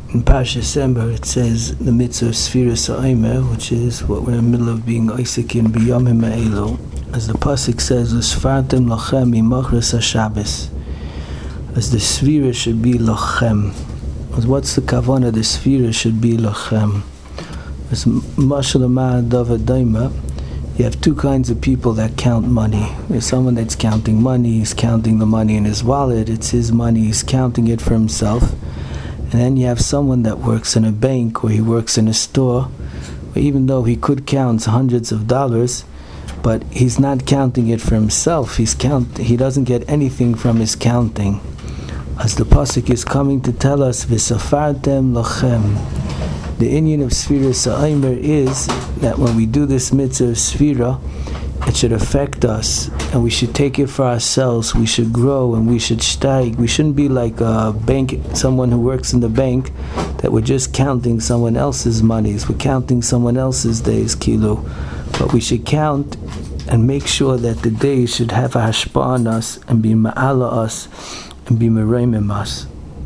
In Parshas Emor it says the mitzvah of Sfiras HaOmer, which is what we're in the middle of being Isaac in B'yomim Ha'elu, as the pasuk says, "Usfartem lachem imachras haShabbos," as the Sfira should be lachem. What's the kavanah? The Sfira should be lachem. As Mashal Amar David Daima, you have two kinds of people that count money. There's someone that's counting money, he's counting the money in his wallet, it's his money, he's counting it for himself. And then you have someone that works in a bank or he works in a store, where even though he could count hundreds of dollars, but he's not counting it for himself. He doesn't get anything from his counting. As the pasuk is coming to tell us, "V'safartem lachem." The inyan of Sfiras HaOmer is that when we do this mitzvah of Sfira, it should affect us, and we should take it for ourselves. We should grow, and we should steig. We shouldn't be like a bank, someone who works in the bank, that we're just counting someone else's monies. We're counting someone else's days, kilo. But we should count and make sure that the days should have a hashpah on us and be ma'ala us and be mereimim us.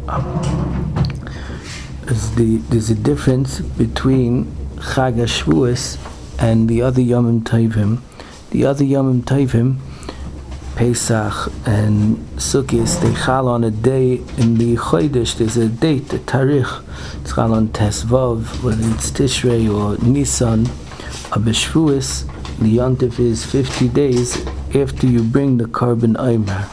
There's a difference between Chag HaShavuos and the other Yomim Tovim. The other Yomim Tovim, Pesach and Sukkot, they chal on a day in the Chodesh. There's a date, a tarikh. It's chal on Tesvav, whether it's Tishrei or Nisan. B'Shvuos, the Yontif is 50 days after you bring the Korban Omer.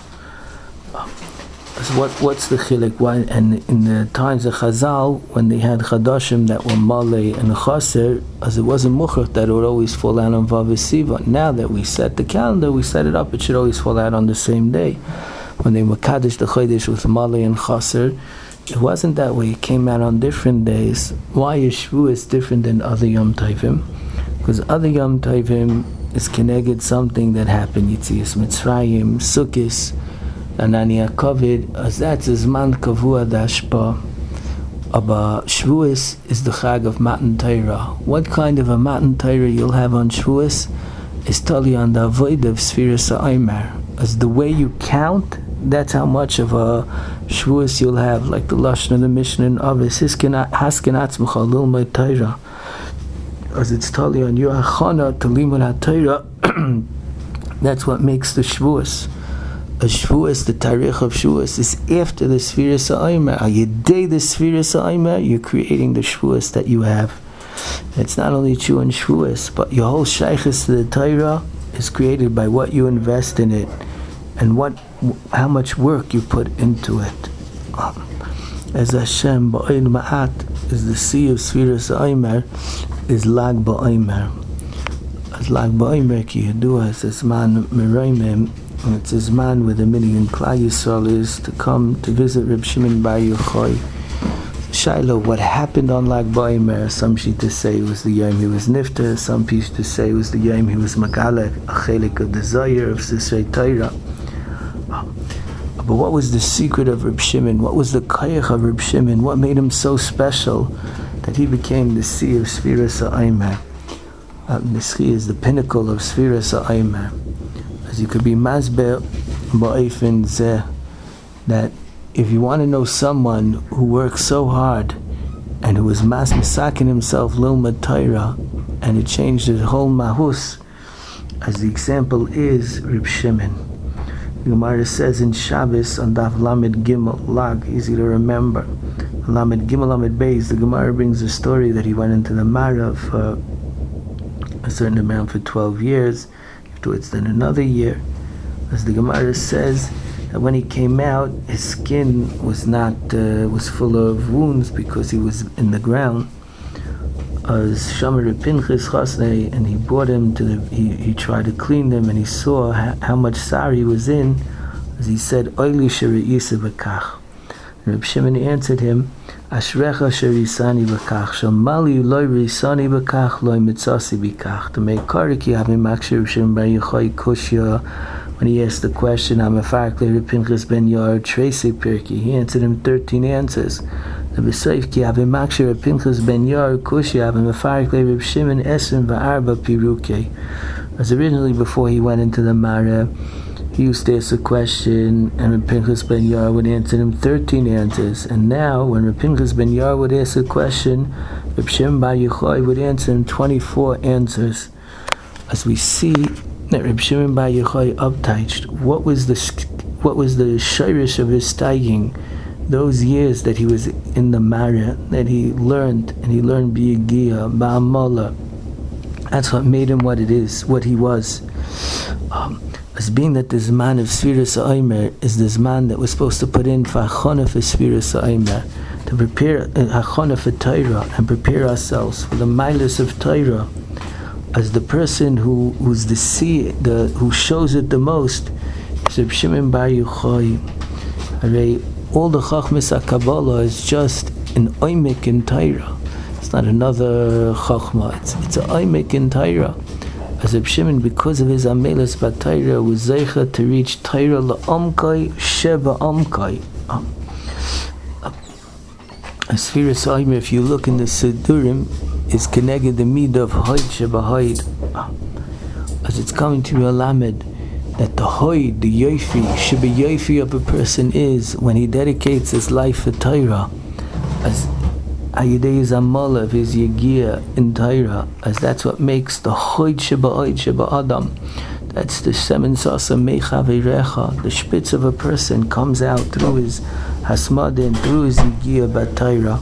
So what's the chilek? Why? And in the times of Chazal, when they had Chadashim that were Malay and Chaser, as it wasn't Mukhrach that it would always fall out on Vav Sivan. Now that we set the calendar, we set it up, it should always fall out on the same day. When they Makadesh the Chodesh with Malay and Chaser, it wasn't that way. It came out on different days. Why is Shavuos different than other Yom Tovim? Because other Yom Tovim is connected something that happened, Yitzias Mitzrayim, Sukkos, Anani HaKovid, as that's a Zman Kavua Dashpa. But Shavuos is the Chag of Matan Torah. What kind of a Matan Torah you'll have on Shavuos is totally on the avoid of Sfiras HaOmer. As the way you count, that's how much of a Shavuos you'll have, like the Lashon of the Mishnah in Avis, Hasken Atzmecha Lilmod Torah. As it's totally on your Achana to Limud HaTorah, that's what makes the Shavuos. A Shavuos, the Tarikh of Shavuos, is after the Sfiras HaOmer. You day the Sfiras HaOmer, you're creating the Shavuos that you have. It's not only true in Shavuos, but your whole Shaykhis to the Torah is created by what you invest in it and how much work you put into it. As Hashem Ba'id Ma'at is the sea of Sfiras HaOmer, is Lag Ba'omer. As Lag Ba'omer ki Yadua is this man Mereimim. It's his man with a million Klal Yisrael is to come to visit Reb Shimon Bar Yochai. Shiloh, what happened on Lag BaOmer? Some shita say it was the yom he was nifter. Some shita say it was the yom he was magala, a chelik of desire of Sisrei Torah. But what was the secret of Reb Shimon? What was the koyach of Reb Shimon? What made him so special that he became the sea of Sfiras HaOmer? The sea is the pinnacle of Sfiras HaOmer. As you could be masber ba'ifin zeh, that if you want to know someone who works so hard and who was masakin himself lilmud Torah, and it changed his whole mahus, as the example is Reb Shimon. The Gemara says in Shabbos on Daf Lamed Gimel, Lag, easy to remember, Lamed Gimel Lamed Beis, the Gemara brings a story that he went into the Mara for a certain amount for 12 years, afterwards then another year. As the Gemara says, that when he came out, his skin was full of wounds because he was in the ground. As Shomer Pinchas Chasnei, and he brought him he tried to clean them, and he saw how much sar he was in. As he said, Oili Sheri'isa B'kach. Reb Shimon answered him, Ashrecha Sherisani B'kach, Shamali Loi Risani B'kach, Loi Mitzasi B'kach. To make Kariki Havim Makshir Shim Bar Yochai Kushya. When he asked the question, I'm a fakle Reb Pinchas ben Yair Tracy Pirki, he answered him 13 answers. The B'Seif Ki Havim Makshir Reb Pinchas ben Yair Kushya Havim a fakle Reb Shimon Esrim V'Arba Piruke. As originally before he went into the Mara, he used to ask a question, and Reb Pinchas Ben Yair would answer him 13 answers. And now, when Reb Pinchas Ben Yair would ask a question, Reb Shimon Bar Yochai would answer him 24 answers. As we see that Reb Shimon Bar Yochai upteiched, what was the shirish of his steiging? Those years that he was in the Mara, that he learned B'Yigia, Ba'amala. That's what made him what it is, what he was. As being that the Zman of Sfiras Ha'omer is the Zman that we're supposed to put in for Hachana for Sfiras Ha'omer, to prepare Hachana for Torah and prepare ourselves for the Milas of Torah. As the person who's who shows it the most is Reb Shimon Bar Yochai. All the Chachmas HaKabbalah is just an oimik in Torah. It's not another Chachma. It's an oimik in Torah. As Reb Shimon, because of his amelas b'Torah, was zeicha to reach Torah la'omkai sheba omkai. As Sfiras Ha'omer, if you look in the Sidurim, is connected the midah of Hoid sheba Hoid. As it's coming to be a lamed, that the Hoid, the Yofi, sheba Yofi of a person is when he dedicates his life for Torah. As Ayidei Zamala of his Yegia in Torah, as that's what makes the Hoid Sheba Adam. That's the Semen Sasa Mecha Veirecha. The spitz of a person comes out through his Hasmada and through his Yegia B'Torah.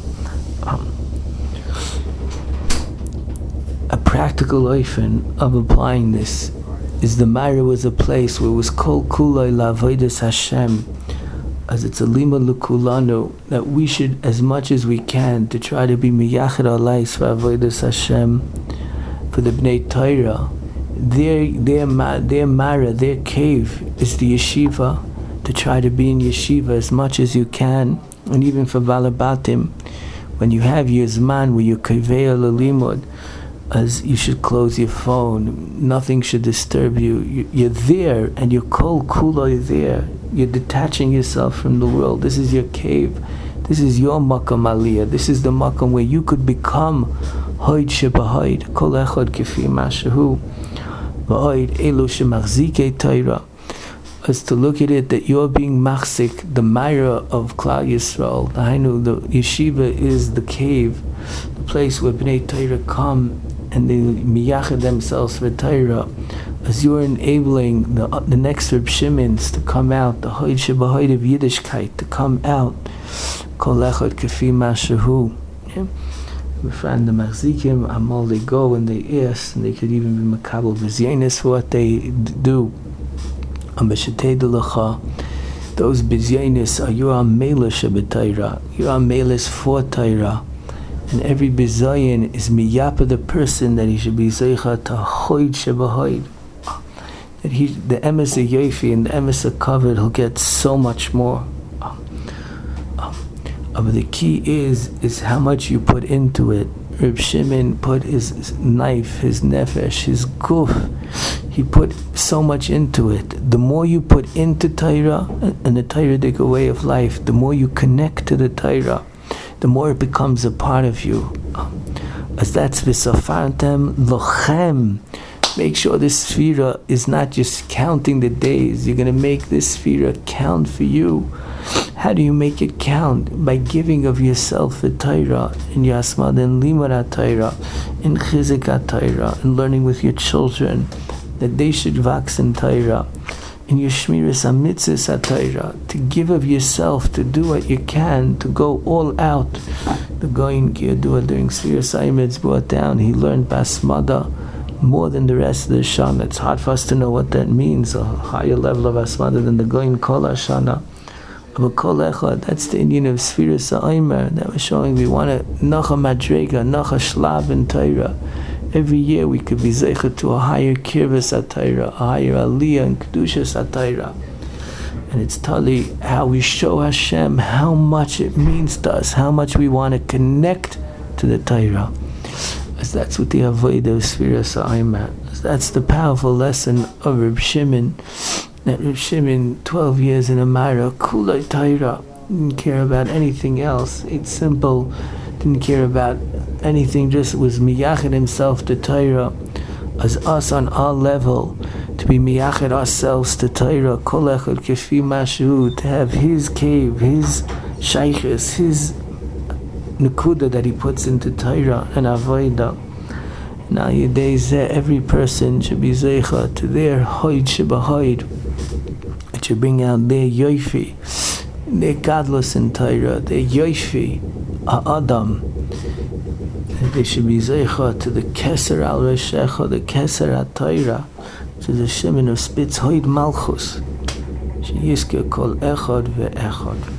A practical oifen of applying this is the Mara was a place where it was Kol Kulai La'avodas Hashem. As it's a lima lukulanu, that we should, as much as we can, to try to be miyachid alais for avodas Hashem, for the Bnei Torah. Their mara, their cave is the yeshiva, to try to be in yeshiva as much as you can, and even for balabatim, when you have your zman where you kaveh l'limud, as you should close your phone, nothing should disturb you. You're there, and you're kol kula, you're there. You're detaching yourself from the world. This is your cave. This is your makam aliyah. This is the makam where you could become hoid sheba hoid. Kol echad kefi mashahu v'hoid elu shemachzikei Torah. As to look at it that you're being machzik, the Myra of Klal Yisrael. The yeshiva is the cave, the place where Bnei Torah come and they miyachad themselves for Torah. As you're enabling the next Reb Shimons to come out, the Hoid Sheba Hoid of Yiddishkeit to come out, Kol Echad Kefi Mashahu. We find the Machzikim, Amal, they go and they ask, and they could even be Makabel B'Zyenis for what they do. Those B'Zyenis are your Amelah Sheba Torah, your Amelas for Torah. And every B'Zayin is miyapa the person that he should be Zeicha to Hoid Sheba Hoid. That the emes of Yofi and the emes of covered, he'll get so much more. But the key is how much you put into it. Reb Shimon put his knife, his nefesh, his guf. He put so much into it. The more you put into Torah and the Torah way of life, the more you connect to the Torah, the more it becomes a part of you. As that's v'safartem lochem. Make sure this sfira is not just counting the days. You're going to make this sfira count for you. How do you make it count? By giving of yourself for Torah, in Yasmad, in Limud Torah, in Chizik Torah, and learning with your children that they should wax in Torah, in your Shmiras HaMitzvahs Torah, to give of yourself, to do what you can, to go all out. The Goyin Giyadua during Sfiras Ha'omer is brought down. He learned Basmada more than the rest of the Shana. It's hard for us to know what that means, a higher level of Asmada than the Goyin Kol HaShana. But Kol Echad, that's the Indian of Sfiras Ha'omer that we're showing. We want a Nacha Madrega, Nacha Shlav in Torah. Every year we could be Zeicha to a higher Kirvas HaTorah, a higher Aliyah and Kedushas HaTorah. And it's totally how we show Hashem how much it means to us, how much we want to connect to the Torah. As that's what the Avodah of Sfiras Ha'omer. That's the powerful lesson of Reb Shimon. That Reb Shimon, 12 years in Amara, Kulai Torah, didn't care about anything else. It's simple, didn't care about anything, just was miyachid himself to Torah. As us on our level, to be miyached ourselves to Torah, kol echad kefi mashu, to have his cave, his shaykhis, his nekuda that he puts into Torah and avodah. Now Yedei every person should be zeicha to their hoid shebahoid. It should bring out their yoifi, their gadlus in Torah, their yoifi, ha'adam. They should be zeicha to the keser al reshecha, the keser ha-Torah, to the shemen of spitz hoid malchus. Sheyiske kol echad ve'echad.